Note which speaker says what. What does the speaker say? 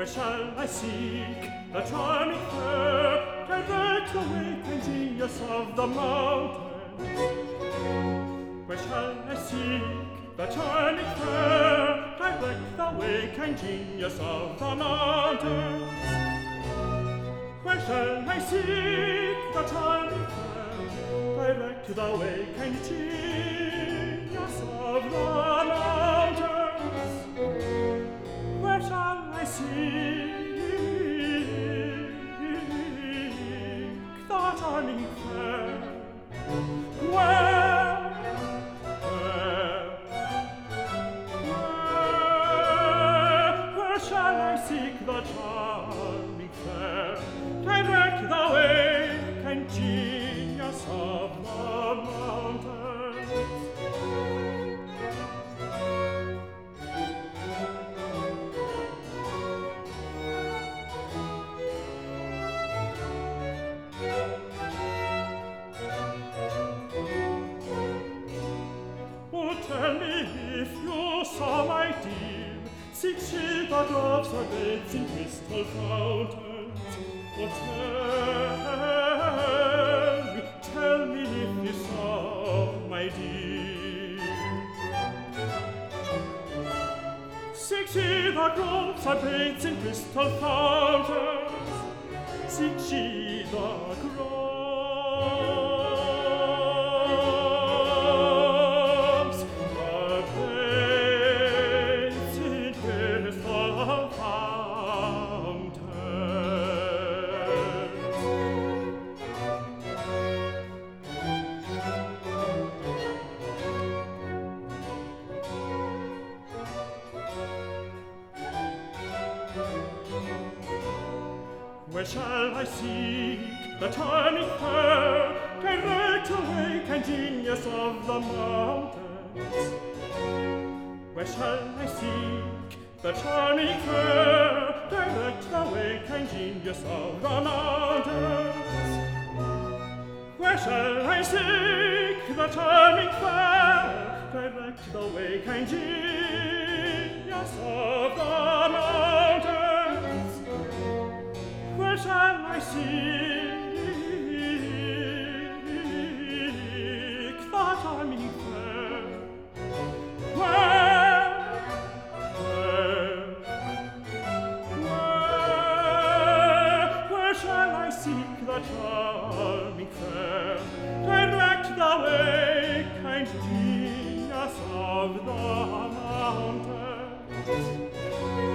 Speaker 1: Where shall I seek the charming fair, direct the wakened genius of the mountains? Where shall I seek the charming fair, direct the wakened genius of the mountains? Where shall I seek the charming fair, direct the wakened genius of the mountains? Where shall I seek the charming fair? Where shall I seek the charming fair, direct the wakened genius of the mountains? Oh, tell me if you saw my dear, seek she the drops of beds in crystal fountains. Oh, tell me if you saw my dear. Seek she the drops of beds in crystal fountains. Seek she the drops Where shall I seek the charming fair, direct the wakened genius of the mountains? Where shall I seek the charming fair, direct the wakened genius of the mountains? Where shall I seek the charming fair, direct the wakened genius of the mountains? Where shall I seek the charming fair? Where shall I seek the charming fair, direct the wakened genius of the mountains?